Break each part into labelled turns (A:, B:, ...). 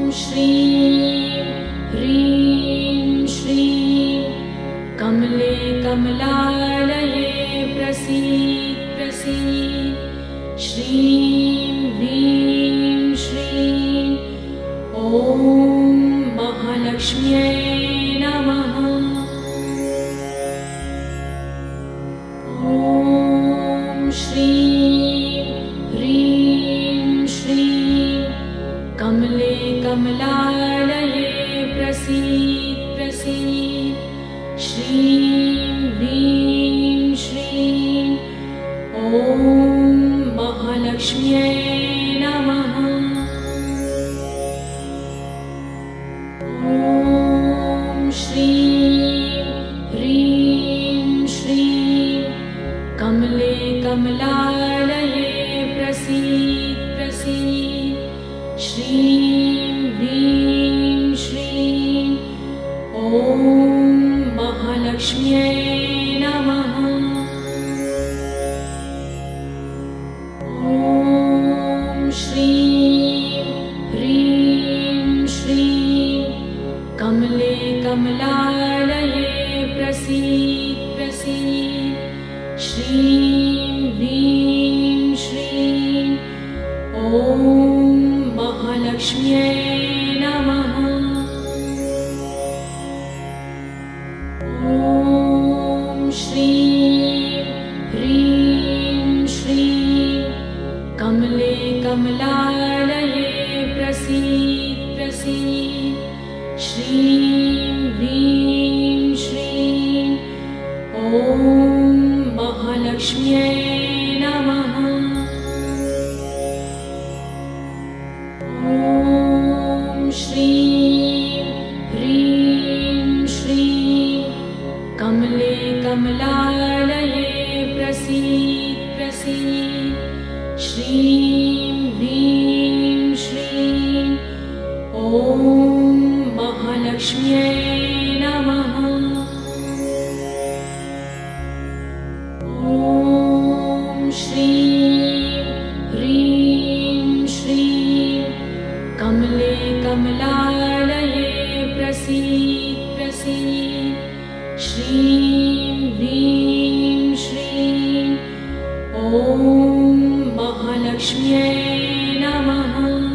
A: श्रीं ह्रीं श्रीं कमले कमलालये प्रसीद प्रसीद। श्रीं ह्रीं श्रीं ॐ महालक्ष्म्यै नमः। ॐ श्रीं ह्रीं श्रीं कमले कमलालये प्रसीद प्रसीद। श्रीं ह्रीं श्रीं ॐ महालक्ष्म्यै नमः। ॐ श्रीं ह्रीं श्रीं कमले कमलालये प्रसीद प्रसीद। श्रीं ह्रीं श्रीं ॐ महालक्ष्म्यै नमः। ॐ श्रीं ह्रीं श्रीं कमले कमलालये प्रसीद प्रसीद। श्रीं ह्रीं श्रीं ॐ महालक्ष्म्यै नमः। ॐ श्रीं ह्रीं श्रीं कमले कमलालये प्रसीद प्रसीद। श्रीं ह्रीं श्रीं ॐ महालक्ष्म्यै नमः। ॐ श्रीं ह्रीं श्रीं कमले कमलालये प्रसीद प्रसीद। श्रीं ह्रीं श्रीं ॐ महालक्ष्म्यै नमः। ॐ श्रीं ह्रीं श्रीं कमले कमलालये प्रसीद प्रसीद। श्रीं ह्रीं श्रीं ॐ महालक्ष्म्यै नमः।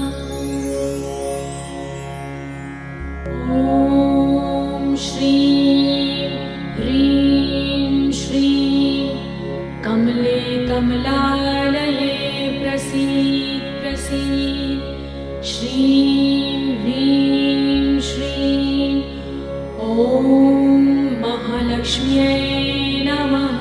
A: ॐ श्रीं ह्रीं श्रीं कमले कमलालये प्रसीद प्रसीद। श्रीं ह्रीं श्रीं ॐ महालक्ष्म्यै नमः।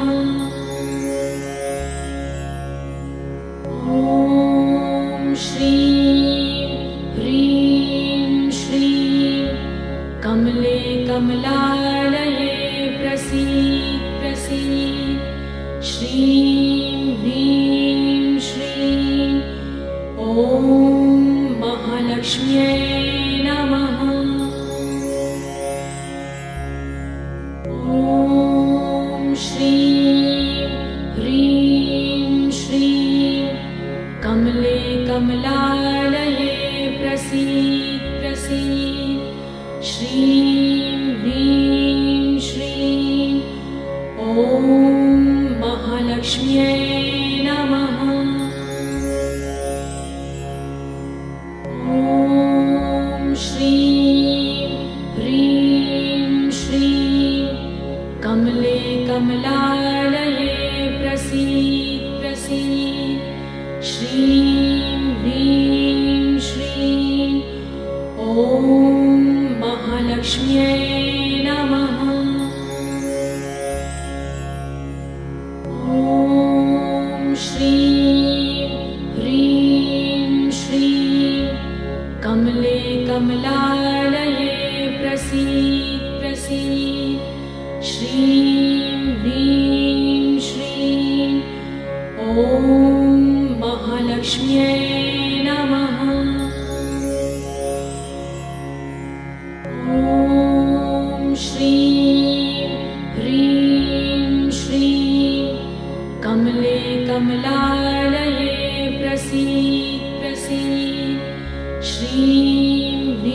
A: ॐ श्रीं ह्रीं श्रीं कमले कमलालये प्रसीद प्रसीद। श्रीं ह्रीं श्रीं ॐ महालक्ष्म्यै नमः। ॐ श्रीं ह्रीं श्रीं कमले कमलालये प्रसीद प्रसीद। श्रीं ह्रीं श्रीं ॐ महालक्ष्म्यै नमः। ॐ श्रीं ह्रीं श्रीं कमले कमलालये प्रसीद प्रसीद। श्रीं ह्रीं श्रीं ॐ महालक्ष्म्यै नमः। ॐ श्रीं ह्रीं श्रीं कमले कमलालये प्रसीद प्रसीद। श्रीं ह्रीं श्रीं ॐ महालक्ष्म्यै नमः। ॐ श्रीं ह्रीं श्रीं कमले कमलालये प्रसीद प्रसीद। श्रीं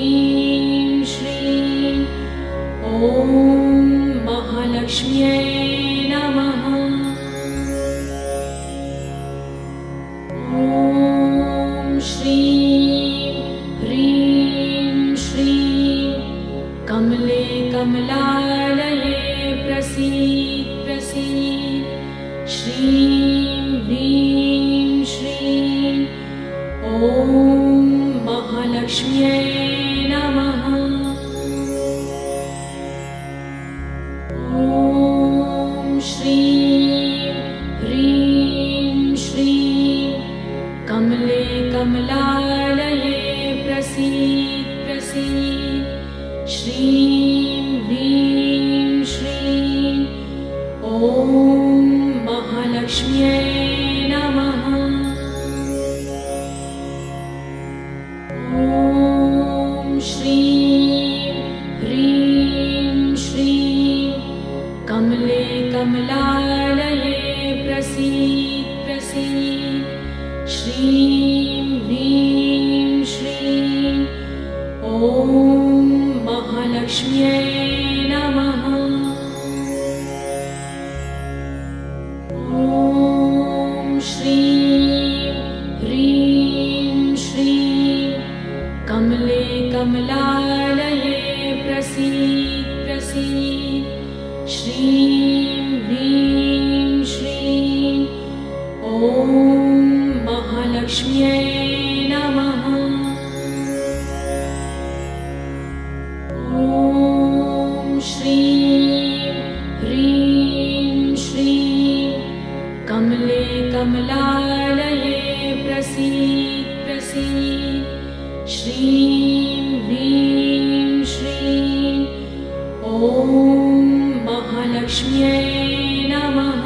A: ह्रीं श्रीं कमले कमलालये प्रसीद प्रसीद श्रीं ह्रीं श्रीं ॐ महालक्ष्म्यै नमः। ॐ श्रीं ह्रीं श्रीं कमले कमलालये प्रसीद प्रसीद श्रीं ह्रीं श्रीं ॐ महालक्ष्म्यै नमः। ॐ श्रीं ह्रीं श्रीं कमले कमलालये प्रसीद प्रसीद श्रीं ह्रीं श्रीं ॐ महालक्ष्म्यै नमः। ॐ श्रीं ह्रीं श्रीं कमले कमलालये प्रसीद प्रसीद श्रीं ह्रीं श्रीं ॐ महालक्ष्म्यै नमः। ॐ श्रीं ह्रीं श्रीं कमले कमलालये प्रसीद प्रसीद श्रीं ह्रीं श्रीं ॐ महालक्ष्म्यै नमः।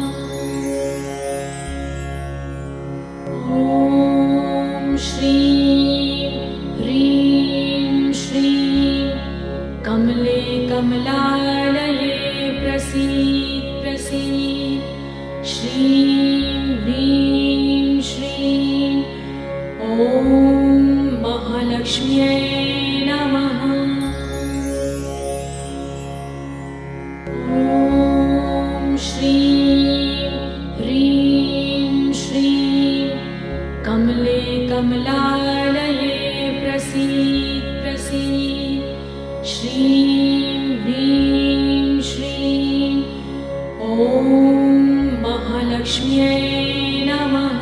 A: ॐ श्रीं ह्रीं श्रीं कमले कमलालये प्रसीद प्रसीद श्रीं ह्रीं श्रीं ॐ महालक्ष्म्यै नमः। ॐ श्रीं ह्रीं श्रीं कमले कमलालये प्रसीद प्रसीद श्रीं ह्रीं श्रीं ॐ महालक्ष्म्यै नमः।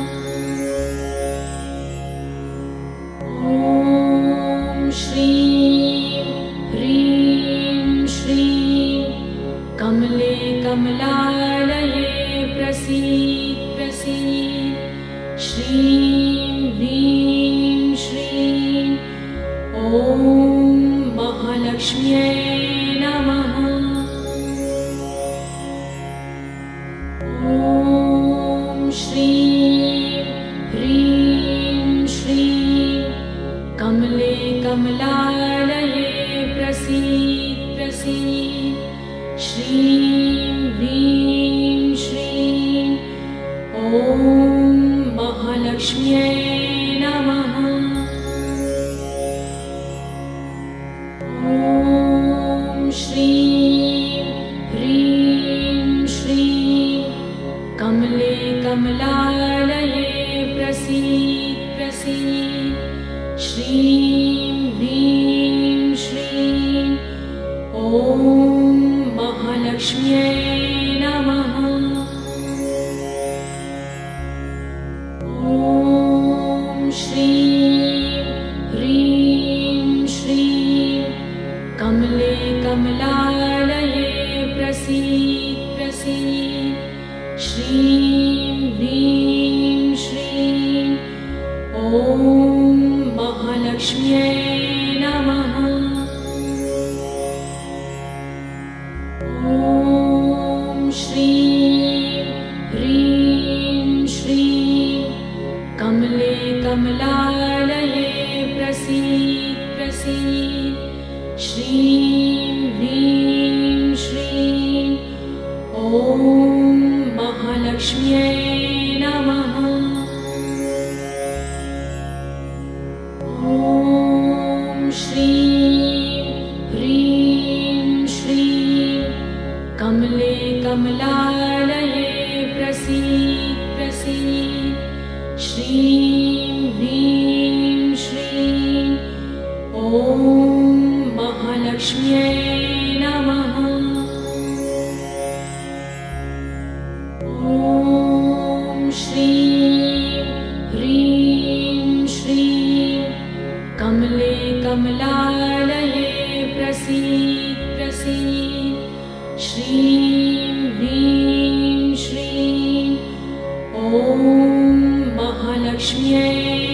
A: ॐ श्रीं ह्रीं श्रीं कमले कमलालये प्रसीद प्रसीद श्रीं ह्रीं श्रीं ॐ महालक्ष्म्यै नमः। ॐ श्रीं ह्रीं श्रीं कमले कमलालये प्रसीद प्रसीद श्रीं ह्रीं श्रीं ॐ महालक्ष्म्यै नमः। ॐ श्रीं ह्रीं श्रीं कमले कमलालये प्रसीद प्रसीद श्रीं ह्रीं श्रीं ॐ महालक्ष्म्यै नमः। ॐ श्रीं ह्रीं श्रीं कमले कमलालये प्रसीद प्रसीद श्रीं ह्रीं श्रीं ॐ महालक्ष्म्यै नमः। ॐ श्रीं ह्रीं श्रीं कमले कमलालये प्रसीद प्रसीद श्रीं ह्रीं श्रीं ॐ महालक्ष्म्यै नमः। ॐ श्रीं ह्रीं श्रीं कमले कमलालये प्रसीद प्रसीद श्रीं ह्रीं महालक्ष्म्यै नमः। ॐ श्रीं ह्रीं श्रीं कमले कमलालये प्रसीद प्रसीद। श्रीं ह्रीं श्रीं ॐ महालक्ष्म्यै